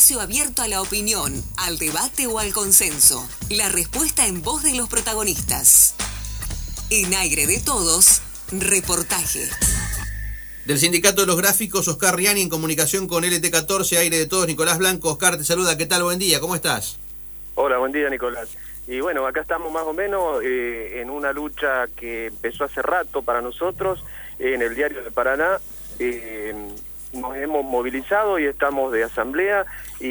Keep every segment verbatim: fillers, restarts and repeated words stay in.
espacio abierto a la opinión, al debate o al consenso. La respuesta en voz de los protagonistas. En Aire de Todos, reportaje. Del Sindicato de los Gráficos, Oscar Riani, en comunicación con L T catorce, Aire de Todos, Nicolás Blanco. Oscar, te saluda, ¿qué tal? Buen día, ¿cómo estás? Hola, buen día, Nicolás. Y bueno, acá estamos más o menos eh, en una lucha que empezó hace rato para nosotros, eh, en el Diario de Paraná. Eh, nos hemos movilizado y estamos de asamblea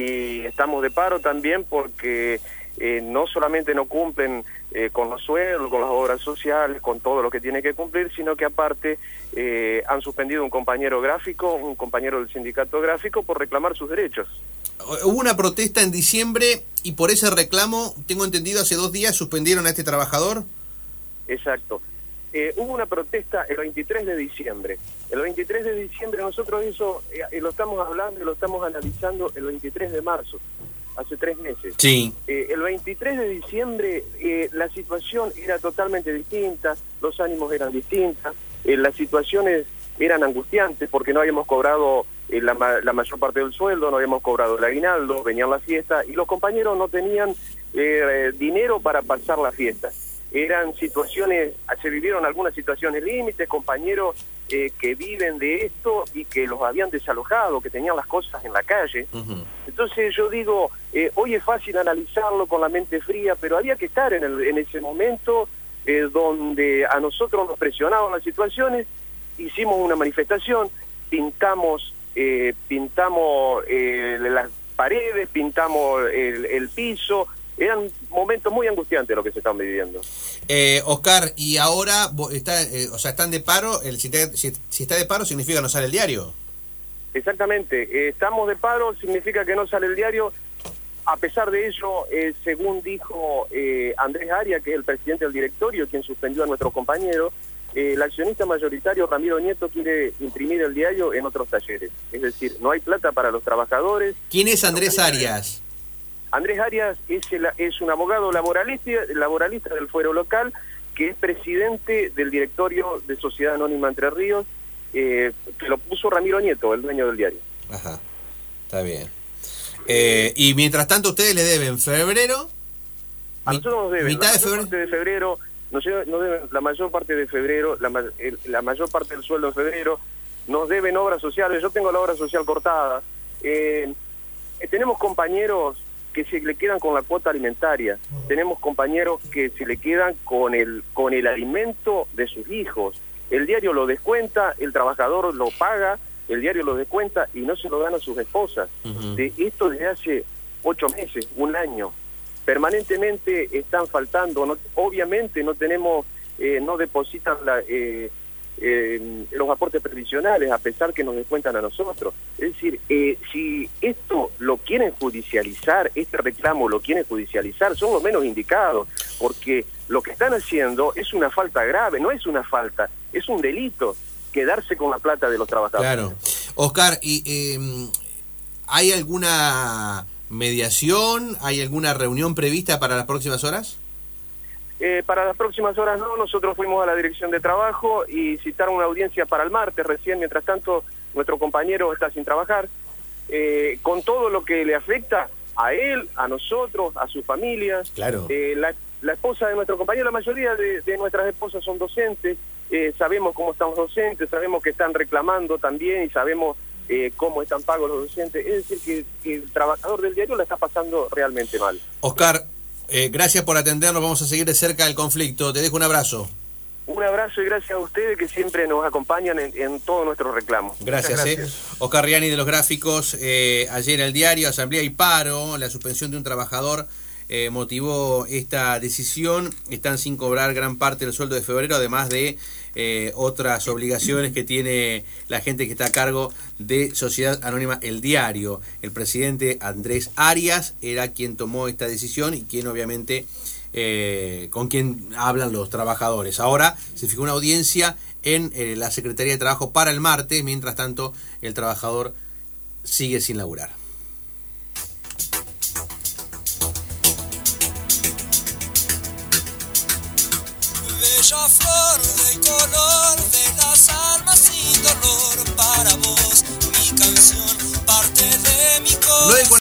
y estamos de paro también porque eh, no solamente no cumplen eh, con los sueldos, con las obras sociales, con todo lo que tiene que cumplir, sino que aparte eh, han suspendido un compañero gráfico, un compañero del sindicato gráfico, por reclamar sus derechos. Hubo una protesta en diciembre y por ese reclamo, tengo entendido, hace dos días suspendieron a este trabajador. Exacto. Eh, hubo una protesta el veintitrés de diciembre. El veintitrés de diciembre nosotros eso eh, lo estamos hablando y lo estamos analizando el veintitrés de marzo, hace tres meses. Sí. Eh, el veintitrés de diciembre eh, la situación era totalmente distinta, los ánimos eran distintas, eh, las situaciones eran angustiantes porque no habíamos cobrado eh, la, la mayor parte del sueldo, no habíamos cobrado el aguinaldo, venían las fiestas y los compañeros no tenían eh, dinero para pasar la fiesta. Eran situaciones, se vivieron algunas situaciones límites, compañeros eh, que viven de esto y que los habían desalojado, que tenían las cosas en la calle. Uh-huh. Entonces yo digo, eh, hoy es fácil analizarlo con la mente fría, pero había que estar en, el, en ese momento eh, donde a nosotros nos presionaban las situaciones, hicimos una manifestación, pintamos, eh, pintamos eh, las paredes, pintamos el, el piso. Eran momentos muy angustiantes lo que se están viviendo. Eh, Oscar, y ahora está, eh, o sea, están de paro. El, si, te, si, si está de paro significa no sale el diario. Exactamente, eh, estamos de paro, significa que no sale el diario. A pesar de ello, eh, según dijo eh, Andrés Arias, que es el presidente del directorio, quien suspendió a nuestro compañero, eh, el accionista mayoritario Ramiro Nieto quiere imprimir el diario en otros talleres. Es decir, no hay plata para los trabajadores. ¿Quién es Andrés Arias? Andrés Arias es, el, es un abogado laboralista, laboralista del fuero local, que es presidente del directorio de Sociedad Anónima Entre Ríos, eh, que lo puso Ramiro Nieto, el dueño del diario. Ajá, está bien. Eh, y mientras tanto, ¿ustedes le deben febrero? A nosotros nos deben mitad la de febrero. Parte de febrero, nos, nos deben la mayor parte de febrero, la, el, la mayor parte del sueldo de febrero, nos deben obras sociales. Yo tengo la obra social cortada. Eh, eh, tenemos compañeros que se le quedan con la cuota alimentaria, uh-huh. Tenemos compañeros que se le quedan con el con el alimento de sus hijos. El diario lo descuenta, el trabajador lo paga, el diario lo descuenta y no se lo dan a sus esposas. Uh-huh. De esto desde hace ocho meses, un año. Permanentemente están faltando, no, obviamente no tenemos, eh, no depositan la, eh, eh, los aportes previsionales, a pesar que nos descuentan a nosotros. Es decir, eh, si esto lo quieren judicializar, este reclamo lo quieren judicializar, son los menos indicados, porque lo que están haciendo es una falta grave, no es una falta, es un delito, quedarse con la plata de los trabajadores. Claro. Oscar, ¿y eh, hay alguna mediación, hay alguna reunión prevista para las próximas horas? Eh, para las próximas horas no, nosotros fuimos a la dirección de trabajo y citaron una audiencia para el martes recién. Mientras tanto, nuestro compañero está sin trabajar, eh, con todo lo que le afecta a él, a nosotros, a su familia. Claro. Eh, la, la esposa de nuestro compañero, la mayoría de, de nuestras esposas son docentes, eh, sabemos cómo están los docentes, sabemos que están reclamando también y sabemos eh, cómo están pagos los docentes. Es decir, que, que el trabajador del diario la está pasando realmente mal. Oscar, Eh, gracias por atendernos, vamos a seguir de cerca el conflicto. Te dejo un abrazo. Un abrazo y gracias a ustedes que siempre nos acompañan en, en todos nuestros reclamos. Gracias. gracias. Eh. Oscar Riani de los Gráficos, eh, ayer el diario, asamblea y paro, la suspensión de un trabajador eh, motivó esta decisión. Están sin cobrar gran parte del sueldo de febrero, además de eh, otras obligaciones que tiene la gente que está a cargo de Sociedad Anónima El Diario. El presidente Andrés Arias era quien tomó esta decisión y quien obviamente eh, con quien hablan los trabajadores. Ahora se fijó una audiencia en eh, la Secretaría de Trabajo para el martes. Mientras tanto, el trabajador sigue sin laburar. Bella flor del color de las almas sin dolor, para vos mi canción parte de mi corazón.